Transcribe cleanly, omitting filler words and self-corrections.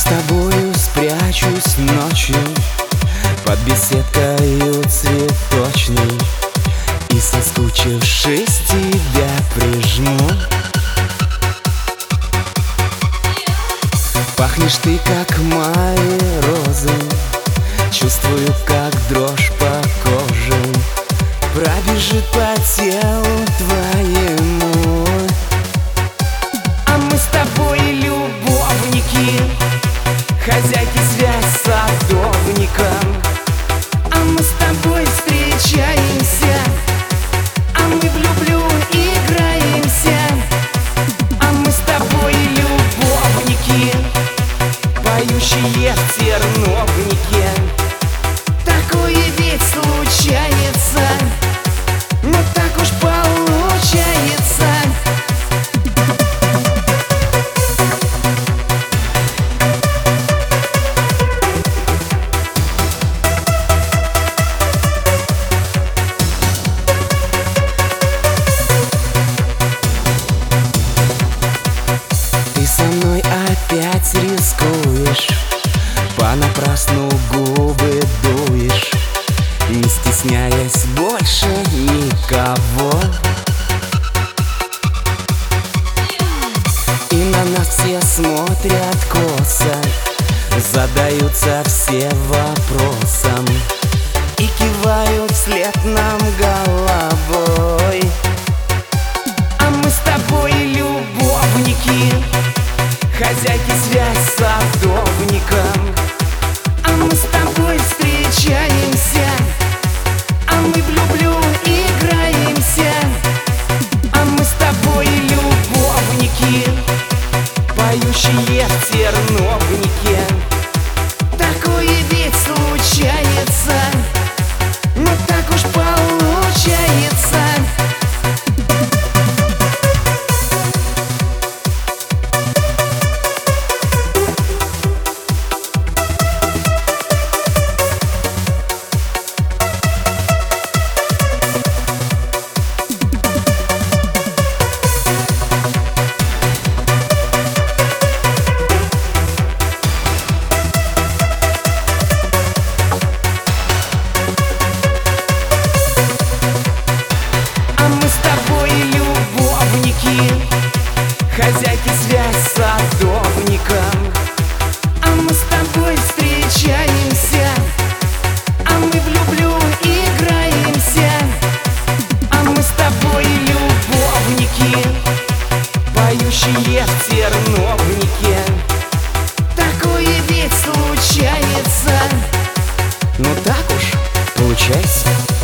тобою спрячусь ночью под беседкою цветочной и, соскучившись, тебя прижму. Пахнешь ты, как мои розы, чувствую, как дрожь по коже пробежит по телу твоему. А мы с тобой любовники, хозяйки связь с садовником. А мы с тобой встречаемся, а мы в люблю играемся. А мы с тобой любовники, поющие в терновнике. Такое ведь случается, но так уж получается. Ты со мной опять рискуешь, понапрасну губы дуешь, не стесняясь больше никого. И на нас все смотрят косо, задаются все вопросом и кивают вслед нам головой. А мы с тобой любовники, хозяйки связь с садовником. А мы с тобой встречаемся, а мы в люблю играемся. А мы с тобой любовники, поющие в терновнике. Такое ведь случается, но так уж получается. Хозяйки связь с садовником. А мы с тобой встречаемся, а мы в люблю играемся. А мы с тобой любовники, поющие в терновнике. Такое ведь случается, но так уж получается.